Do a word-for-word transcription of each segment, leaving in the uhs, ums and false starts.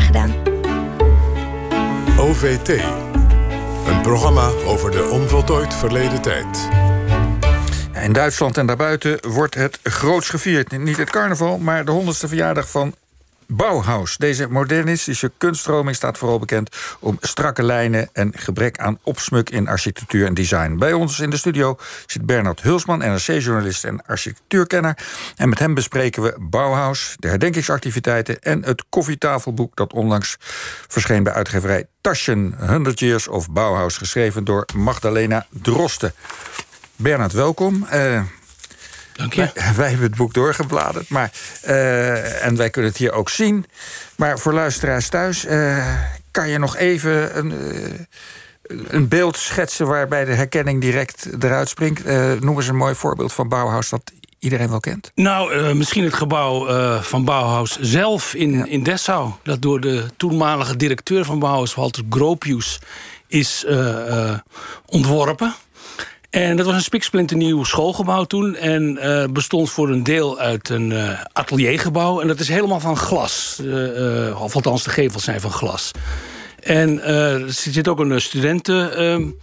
gedaan. O V T. Een programma over de onvoltooid verleden tijd. In Duitsland en daarbuiten wordt het groots gevierd. Niet het carnaval, maar de honderdste verjaardag van Bauhaus. Deze modernistische kunststroming staat vooral bekend om strakke lijnen en gebrek aan opsmuk in architectuur en design. Bij ons in de studio zit Bernard Hulsman, N R C-journalist en architectuurkenner. En met hem bespreken we Bauhaus, de herdenkingsactiviteiten en het koffietafelboek dat onlangs verscheen bij uitgeverij Taschen, honderd Years of Bauhaus, geschreven door Magdalena Drosten. Bernard, welkom. Uh, Dank je. Wij, wij hebben het boek doorgebladerd, maar, uh, en wij kunnen het hier ook zien. Maar voor luisteraars thuis, uh, kan je nog even een, uh, een beeld schetsen waarbij de herkenning direct eruit springt? Uh, noem eens een mooi voorbeeld van Bauhaus dat iedereen wel kent. Nou, uh, misschien het gebouw uh, van Bauhaus zelf in, ja. in Dessau. Dat door de toenmalige directeur van Bauhaus, Walter Gropius, is uh, uh, ontworpen. En dat was een spiksplinternieuw schoolgebouw toen. En uh, bestond voor een deel uit een uh, ateliergebouw. En dat is helemaal van glas. Uh, uh, of althans, de gevels zijn van glas. En uh, er zit ook een studenten... Uh,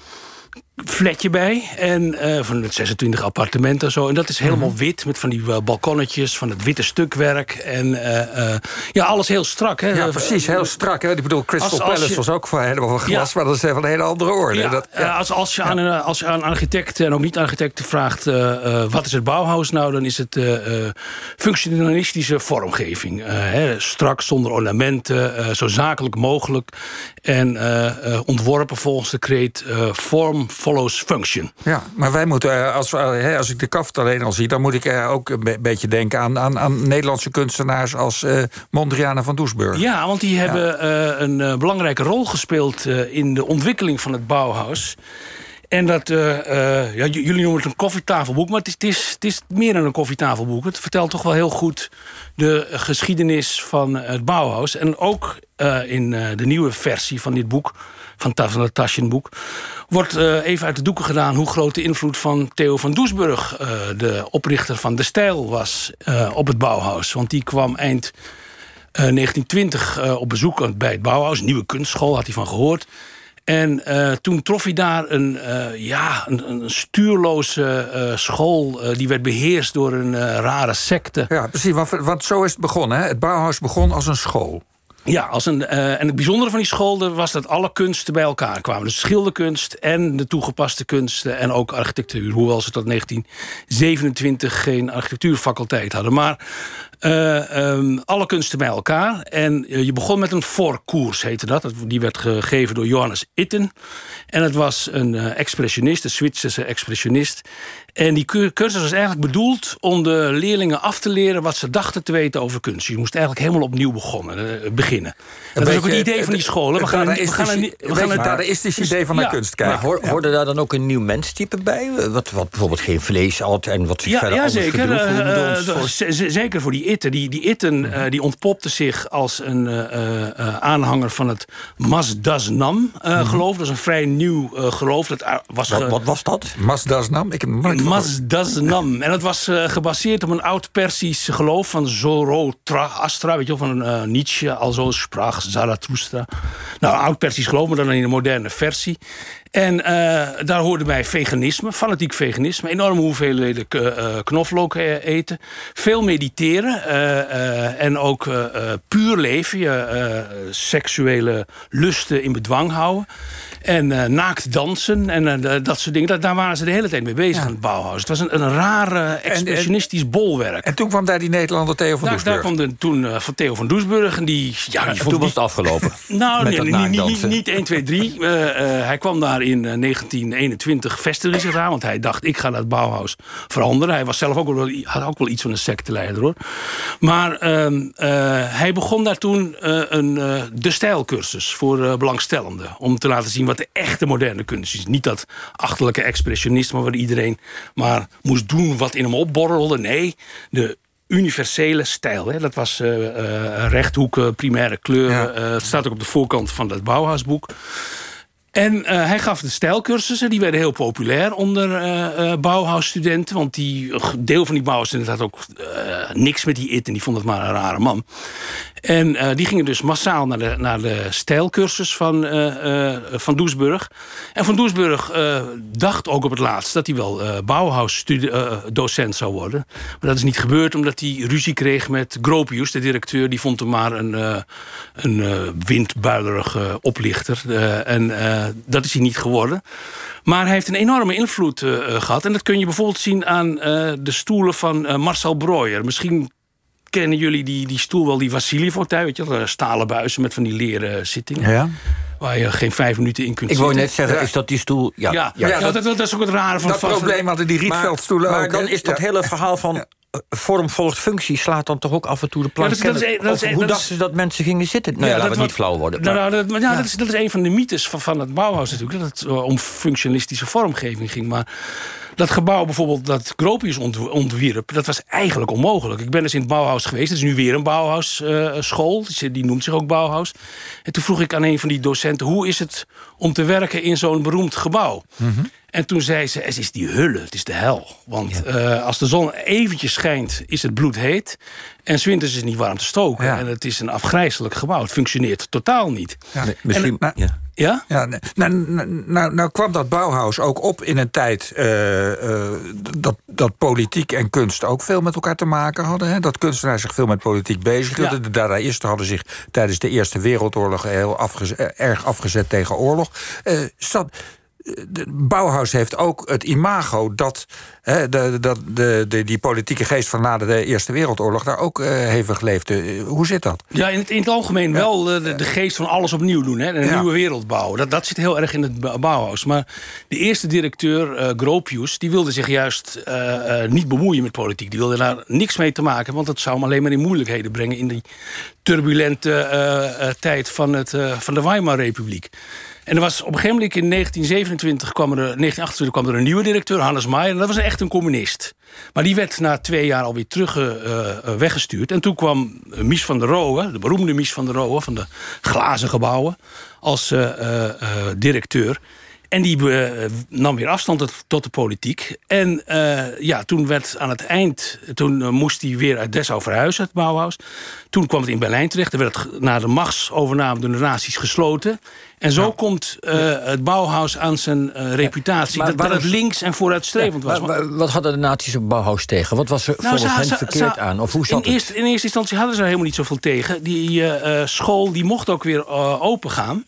flatje bij. En uh, van het zesentwintig appartementen en zo. En dat is helemaal mm-hmm. wit, met van die uh, balkonnetjes, van het witte stukwerk. En uh, uh, ja, alles heel strak. Hè? Ja, precies, heel strak. Hè? Ik bedoel, Crystal als, als Palace je, was ook van, helemaal van glas, ja. maar dat is van een hele andere orde. Ja, dat, ja. Als, als, je aan een, als je aan architecten en ook niet-architecten vraagt... Uh, uh, wat is het Bauhaus nou, dan is het uh, uh, functionalistische vormgeving. Uh, hè? Strak, zonder ornamenten, uh, zo zakelijk mogelijk. En uh, uh, ontworpen volgens de kreet uh, form follows function. Ja, maar wij moeten, als, als ik de kaft alleen al zie, dan moet ik ook een be- beetje denken aan, aan, aan Nederlandse kunstenaars als uh, Mondriaan van Doesburg. Ja, want die hebben ja. uh, een uh, belangrijke rol gespeeld uh, in de ontwikkeling van het Bauhaus. En dat, uh, uh, ja, j- jullie noemen het een koffietafelboek, maar het is, het, is, het is meer dan een koffietafelboek. Het vertelt toch wel heel goed de geschiedenis van het Bauhaus. En ook uh, in uh, de nieuwe versie van dit boek, van, van het Taschenboek, wordt uh, even uit de doeken gedaan hoe groot de invloed van Theo van Doesburg, uh, de oprichter van De Stijl, was uh, op het Bauhaus. Want die kwam eind uh, negentien twintig uh, op bezoek bij het Bauhaus, een nieuwe kunstschool, had hij van gehoord. En uh, toen trof hij daar een, uh, ja, een, een stuurloze uh, school. Uh, die werd beheerst door een uh, rare secte. Ja, precies, want, want zo is het begonnen. Hè? Het Bauhaus begon als een school. Ja, als een, uh, en het bijzondere van die school was dat alle kunsten bij elkaar kwamen. Dus schilderkunst en de toegepaste kunsten en ook architectuur. Hoewel ze tot negentien zevenentwintig geen architectuurfaculteit hadden. Maar uh, um, alle kunsten bij elkaar. En uh, je begon met een voorkoers, heette dat. Die werd gegeven door Johannes Itten. En het was een uh, expressionist, een Zwitserse expressionist. En die cursus was eigenlijk bedoeld om de leerlingen af te leren wat ze dachten te weten over kunst. Je moest eigenlijk helemaal opnieuw begonnen, uh, beginnen. Dat is ook het idee van die scholen. We gaan een, we gaan een, we gaan een dadaïstisch idee van naar ja, kunst kijken. Maar hoor, ja. hoorde daar dan ook een nieuw menstype bij? Wat, wat bijvoorbeeld geen vlees had en wat zich ja, verder ja, anders zeker. gedroeg? Uh, Uh, uh, z- zeker voor die Itten. Die, die Itten uh, die ontpopte zich als een uh, uh, aanhanger van het Masdasnam uh, mm-hmm. geloof. Dat is een vrij nieuw uh, geloof. Dat, uh, was wat, ge... wat was dat? Masdasnam? Ik heb het nooit Masdasnam. En dat was uh, gebaseerd op een oud-Persisch geloof van Zoroastra, Astra, weet je wel, van uh, Nietzsche, alzo sprach Zarathustra. Nou, oud-Persisch geloof, maar dan in een moderne versie. En uh, daar hoorde bij veganisme, fanatiek veganisme, enorme hoeveelheden k- uh, knoflook eten, veel mediteren uh, uh, en ook uh, uh, puur leven, uh, seksuele lusten in bedwang houden. En uh, naakt dansen en uh, dat soort dingen. Dat, daar waren ze de hele tijd mee bezig in ja. het Bauhaus. Het was een, een raar expressionistisch en, en, bolwerk. En toen kwam daar die Nederlander Theo van Doesburg. Daar kwam de, toen uh, van Theo van Doesburg. En die, ja, die en toen was het afgelopen. Nou, nee, niet, niet, niet, niet één, twee, drie. Uh, uh, hij kwam daar in uh, negentien eenentwintig vestiging aan. Want hij dacht, ik ga dat Bauhaus veranderen. Hij was zelf ook wel, had ook wel iets van een secteleider, hoor. Maar uh, uh, hij begon daar toen uh, een uh, de stijlcursus voor uh, belangstellenden. Om te laten zien wat de echte moderne kunst is. Niet dat achterlijke expressionisme waar iedereen maar moest doen wat in hem opborrelde. Nee, de universele stijl. Hè. Dat was uh, uh, rechthoeken, primaire kleuren. Ja. Uh, het staat ook op de voorkant van het Bauhausboek. En uh, hij gaf de stijlcursussen. Die werden heel populair onder uh, uh, Bauhausstudenten. Want die, deel van die Bauhausstudenten had ook uh, niks met die Itten. Die vond het maar een rare man. En uh, die gingen dus massaal naar de, naar de stijlcursus van, uh, uh, van Doesburg. En Van Doesburg uh, dacht ook op het laatst dat hij wel uh, Bauhaus-docent uh, zou worden. Maar dat is niet gebeurd omdat hij ruzie kreeg met Gropius, de directeur. Die vond hem maar een, uh, een uh, windbuilerige oplichter. Uh, en uh, dat is hij niet geworden. Maar hij heeft een enorme invloed uh, gehad. En dat kun je bijvoorbeeld zien aan uh, de stoelen van uh, Marcel Breuer. Misschien kennen jullie die, die stoel wel, die Vassili-fauteuil, weet je wel, stalen buizen met van die leren zittingen. Ja. Waar je geen vijf minuten in kunt Ik zitten. wou net zeggen, ja. is dat die stoel? Ja, ja, ja, ja, ja dat, dat, dat is ook het rare van... Dat van, probleem hadden die Rietveldstoelen ook. Maar dan is dat ja. hele verhaal van... Ja. Vorm volgt functie slaat dan toch ook af en toe de plank. Ja, dat is, dat is, dat is, hoe dat dachten ze dat mensen gingen zitten? Nou ja, ja, laten dat we niet flauw worden. Nou, maar, nou, dat, ja, ja. Dat, is, dat is een van de mythes van, van het Bauhaus natuurlijk. Dat het uh, om functionalistische vormgeving ging. Maar dat gebouw bijvoorbeeld dat Gropius ont, ontwierp... dat was eigenlijk onmogelijk. Ik ben dus in het Bauhaus geweest. Het is nu weer een Bauhaus uh, school. Die, die noemt zich ook Bauhaus. En toen vroeg ik aan een van die docenten... hoe is het om te werken in zo'n beroemd gebouw? Mm-hmm. En toen zei ze, het is die hulle, het is de hel. Want ja. uh, als de zon eventjes schijnt, is het bloedheet. En 's winters is het niet warm te stoken. Ja. En het is een afgrijselijk gebouw. Het functioneert totaal niet. Ja, nee, misschien, en, ja. Ja? Ja, nou, nou, nou kwam dat Bauhaus ook op in een tijd uh, uh, dat, dat politiek en kunst ook veel met elkaar te maken hadden. Hè? Dat kunstenaars zich veel met politiek bezig hielden. Ja. De Dadaïsten hadden zich tijdens de Eerste Wereldoorlog heel afgezet, erg afgezet tegen oorlog. Uh, zat, de Bauhaus heeft ook het imago dat hè, de, de, de, de, die politieke geest van na de Eerste Wereldoorlog daar ook uh, hevig leefde. Hoe zit dat? Ja, in het, in het algemeen ja. wel de, de geest van alles opnieuw doen. Hè, een ja. nieuwe wereld bouwen. Dat, dat zit heel erg in het Bauhaus. Maar de eerste directeur, uh, Gropius, die wilde zich juist uh, uh, niet bemoeien met politiek. Die wilde daar niks mee te maken, want dat zou hem alleen maar in moeilijkheden brengen in die turbulente uh, uh, tijd van, het, uh, van de Weimarrepubliek. En er was op een gegeven moment in negentien zevenentwintig kwam er, negentien achtentwintig kwam er een nieuwe directeur, Hannes Maier. En dat was echt een communist. Maar die werd na twee jaar alweer terug uh, weggestuurd. En toen kwam Mies van der Rohe, de beroemde Mies van der Rohe van de glazen gebouwen, als uh, uh, directeur. En die uh, nam weer afstand tot, tot de politiek. En uh, ja, toen werd aan het eind... Toen uh, moest hij weer uit Dessau verhuizen, het Bauhaus. Toen kwam het in Berlijn terecht. Er werd het na de machtsovername door de nazi's gesloten. En zo ja. komt uh, het Bauhaus aan zijn uh, reputatie. Ja, maar, dat, dat het links en vooruitstrevend ja, was. Maar, maar, wat hadden de nazi's op Bauhaus tegen? Wat was er nou, volgens hen verkeerd aan? Of hoe zat in, eerste, in eerste instantie hadden ze er helemaal niet zoveel tegen. Die uh, school die mocht ook weer uh, open gaan.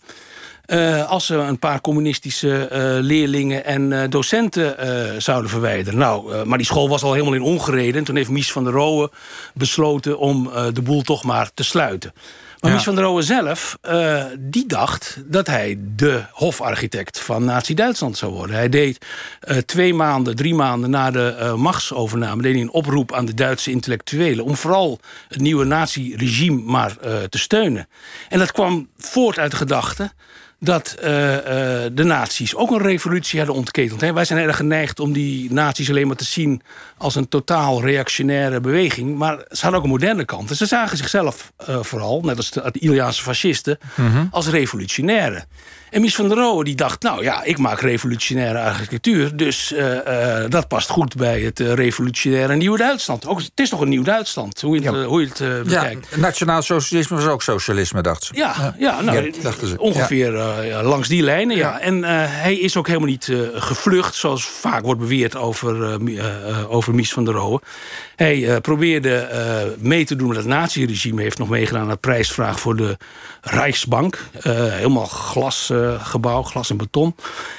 Uh, als ze een paar communistische uh, leerlingen en uh, docenten uh, zouden verwijderen. Nou, uh, maar die school was al helemaal in ongereden. En toen heeft Mies van der Rohe besloten om uh, de boel toch maar te sluiten. Maar ja. Mies van der Rohe zelf, uh, die dacht dat hij de hofarchitect van Nazi-Duitsland zou worden. Hij deed uh, twee maanden, drie maanden na de uh, machtsovername... deed hij een oproep aan de Duitse intellectuelen om vooral het nieuwe nazi-regime maar uh, te steunen. En dat kwam voort uit de gedachte dat uh, uh, de nazi's ook een revolutie hadden ontketend. Hè. Wij zijn erg geneigd om die nazi's alleen maar te zien als een totaal reactionaire beweging. Maar ze hadden ook een moderne kant. En ze zagen zichzelf uh, vooral, net als de, de Italiaanse fascisten, mm-hmm. als revolutionaire. En Mies van der Rohe die dacht, nou ja, ik maak revolutionaire architectuur. Dus uh, uh, dat past goed bij het uh, revolutionaire Nieuw Duitsland. Ook, het is toch een Nieuw Duitsland, hoe je het, ja. uh, hoe je het uh, bekijkt. Ja, nationaal socialisme was ook socialisme, dacht ze. Ja, ja, ja, nou, ja dachten ze. Ongeveer ja. uh, langs die lijnen, ja. ja. En uh, hij is ook helemaal niet uh, gevlucht, zoals vaak wordt beweerd over, uh, uh, over Mies van der Rohe. Hij uh, probeerde uh, mee te doen met het nazi-regime. Heeft nog meegedaan aan de prijsvraag voor de Rijksbank. Uh, helemaal glasgebouw, uh, glas en beton.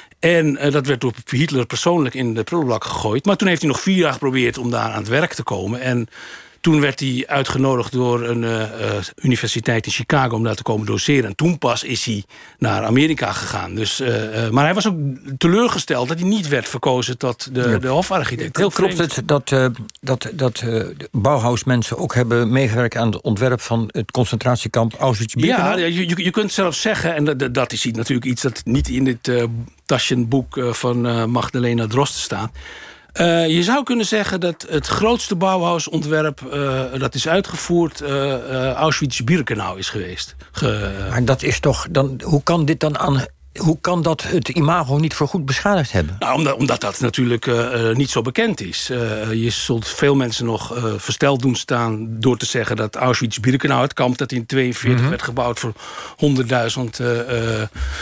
En uh, dat werd door Hitler persoonlijk in de prullenbak gegooid. Maar toen heeft hij nog vier jaar geprobeerd om daar aan het werk te komen. En toen werd hij uitgenodigd door een uh, uh, universiteit in Chicago om daar te komen doseren. En toen pas is hij naar Amerika gegaan. Dus, uh, uh, maar hij was ook teleurgesteld dat hij niet werd verkozen tot de, ja. de hofarchitect. Heel Klopt vreemd. het dat, uh, dat, dat uh, de Bauhaus-mensen ook hebben meegewerkt aan het ontwerp van het concentratiekamp Auschwitz-Birkenau? Ja, je, je kunt zelfs zeggen, en dat, dat is natuurlijk iets dat niet in dit uh, Taschenboek uh, van uh, Magdalena Drosten staat. Uh, je zou kunnen zeggen dat het grootste Bauhaus-ontwerp uh, dat is uitgevoerd uh, uh, Auschwitz-Birkenau is geweest. Ge... Maar dat is toch dan, hoe kan dit dan aan hoe kan dat het imago niet voorgoed beschadigd hebben? Nou, omdat, omdat dat natuurlijk uh, niet zo bekend is. Uh, je zult veel mensen nog uh, versteld doen staan door te zeggen dat Auschwitz-Birkenau, het kamp dat in negentien tweeënveertig mm-hmm. werd gebouwd voor honderdduizend uh, uh,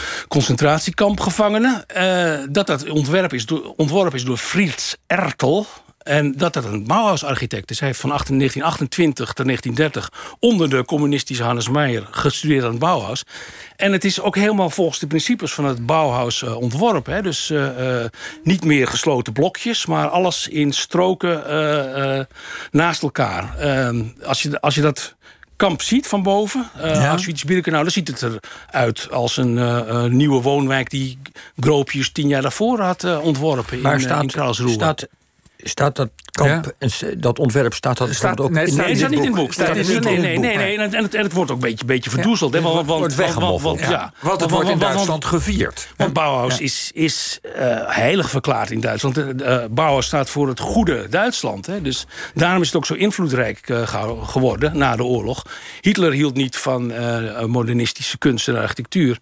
concentratiekampgevangenen, uh, dat dat ontwerp is door, ontworpen is door Fritz Ertl. En dat dat een Bauhaus-architect is. Hij heeft van negentien achtentwintig tot negentien dertig... onder de communistische Hannes Meijer gestudeerd aan het Bauhaus. En het is ook helemaal volgens de principes van het Bauhaus uh, ontworpen. Hè. Dus uh, uh, niet meer gesloten blokjes, maar alles in stroken uh, uh, naast elkaar. Uh, als, je, als je dat kamp ziet van boven, uh, ja. Auschwitz-Birkenau, dan ziet het eruit als een uh, uh, nieuwe woonwijk die Gropius tien jaar daarvoor had uh, ontworpen maar in, staat, uh, in Karlsruhe. Staat, staat dat kamp, ja. dat ontwerp, staat dat staat, ook nee, in, staat nee, staat niet in het boek. Staat Nee, nee, nee, nee, nee. En, het, en het wordt ook een beetje, beetje verdoezeld. Ja. Het wordt, want, wordt weggemoffeld. Want, ja. want het wordt in Duitsland gevierd. Want Bauhaus ja. is, is uh, heilig verklaard in Duitsland. Uh, Bauhaus staat voor het goede Duitsland. Hè. Dus daarom is het ook zo invloedrijk uh, geworden na de oorlog. Hitler hield niet van uh, modernistische kunst en architectuur.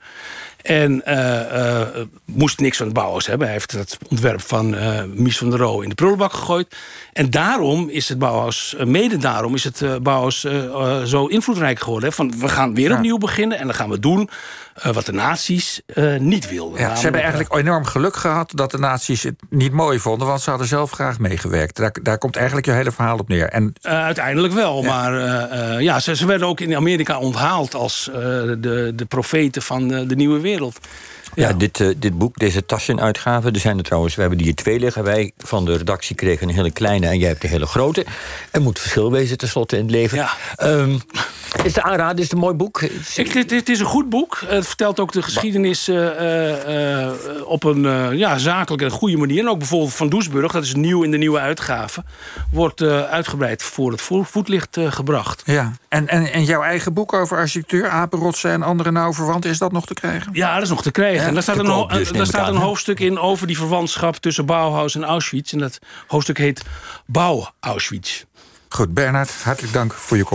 En uh, uh, moest niks van het Bauhaus hebben. Hij heeft het ontwerp van uh, Mies van der Rohe in de prullenbak gegooid. En daarom is het Bauhaus, uh, mede daarom is het uh, Bauhaus uh, uh, zo invloedrijk geworden. Hè? Van, we gaan weer opnieuw beginnen en dan gaan we doen uh, wat de nazi's uh, niet wilden. Ja, ze hebben eigenlijk enorm geluk gehad dat de nazi's het niet mooi vonden, want ze hadden zelf graag meegewerkt. Daar, daar komt eigenlijk je hele verhaal op neer. En... Uh, uiteindelijk wel, ja. maar uh, uh, ja, ze, ze werden ook in Amerika onthaald als uh, de, de profeten van uh, de nieuwe wereld. Ja, ja dit, uh, dit boek, deze Taschen-uitgave, er zijn er trouwens, we hebben die hier twee liggen. Wij van de redactie kregen een hele kleine en jij hebt een hele grote. Er moet verschil wezen tenslotte in het leven. Ja. Um, is de aanrader, is het een mooi boek? Ik, dit, dit is een goed boek. Het vertelt ook de geschiedenis uh, uh, uh, op een uh, ja, zakelijke en goede manier. En ook bijvoorbeeld Van Doesburg, dat is nieuw in de nieuwe uitgave, wordt uh, uitgebreid voor het voetlicht uh, gebracht. Ja. En, en, en jouw eigen boek over architectuur, apenrotsen en andere nauw verwanten, is dat nog te krijgen? Ja, dat is nog te krijgen. Ja, en daar staat, een, ho- dus, daar staat een hoofdstuk in over die verwantschap tussen Bauhaus en Auschwitz. En dat hoofdstuk heet Bau Auschwitz. Goed, Bernhard, hartelijk dank voor je komst.